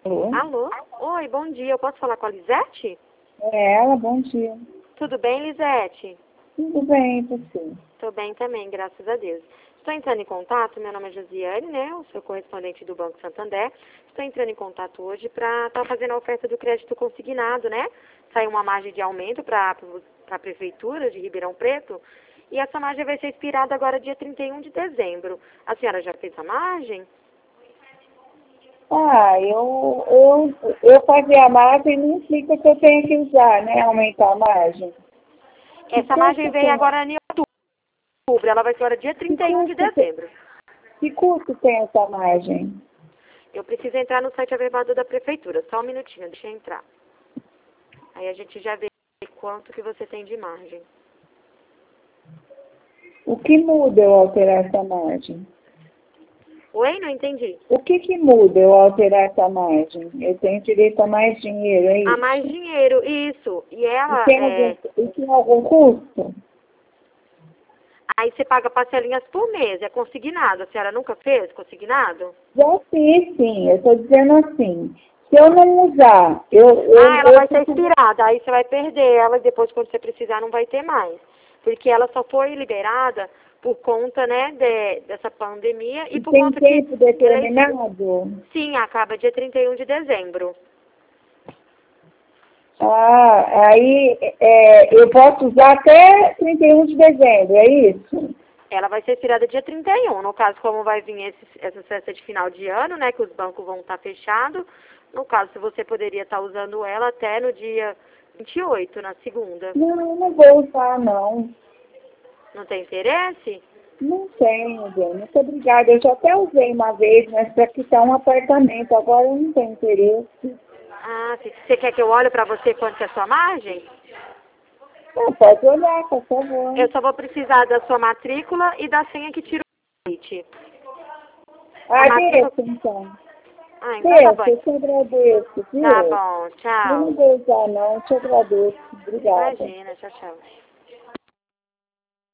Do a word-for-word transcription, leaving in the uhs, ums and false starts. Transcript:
Alô? Alô? Oi, bom dia. Eu posso falar com a Lisete? É ela, bom dia. Tudo bem, Lisete? Tudo bem, e você? Tô bem também, graças a Deus. Estou entrando em contato, meu nome é Josiane, né? Eu sou correspondente do Banco Santander. Estou entrando em contato hoje para estar fazendo a oferta do crédito consignado, né? Saiu uma margem de aumento para a Prefeitura de Ribeirão Preto. E essa margem vai ser expirada agora dia trinta e um de dezembro. A senhora já fez a margem? Ah, eu, eu, eu fazer a margem não implica que eu tenho que usar, né? Aumentar a margem. Que Essa margem custo vem tem? agora em outubro. Ela vai ser agora dia Que trinta e um de custo tem, dezembro. que custo tem essa margem? Eu preciso entrar no site averbado da Prefeitura. Só um minutinho, deixa eu entrar. Aí a gente já vê quanto que você tem de margem. O que muda eu alterar essa margem? Oi? Não entendi. O que que muda eu alterar essa margem? Eu tenho direito a mais dinheiro, é A isso? mais dinheiro, isso. E E ela, tem algum, é... e tem algum custo? aí você paga parcelinhas por mês, é consignado. A senhora nunca fez consignado? Já fiz, sim. Eu estou dizendo assim, se eu não usar, eu, Ah, eu, ela eu vai ser fico... expirada, aí você vai perder ela e depois quando você precisar não vai ter mais. Porque ela só foi liberada por conta, né, de, dessa pandemia e E por tem conta que tempo eleição. determinado? Sim, acaba dia trinta e um de dezembro. Ah, aí é, eu posso usar até trinta e um de dezembro, é isso? Ela vai ser expirada dia trinta e um. No caso, como vai vir esse, essa festa de final de ano, né, que os bancos vão estar fechados, no caso, se você poderia estar usando ela até no dia vinte e oito, na segunda. Não, não vou usar, não. Não tem interesse? Não tenho, bem. Muito obrigada. Eu já até usei uma vez, mas para quitar um apartamento. Agora eu não tenho interesse. Ah, se você quer que eu olhe para você quanto que é a sua margem? Não, pode olhar, por favor. Eu só vou precisar da sua matrícula e da senha que tira o leite. A Ah, matrícula... deixa, então. Ah, então tá bom. Deixa, eu te agradeço, Tá viu? bom, Eu tchau. não vou usar, não. Eu te agradeço. Obrigada. Imagina, tchau, tchau.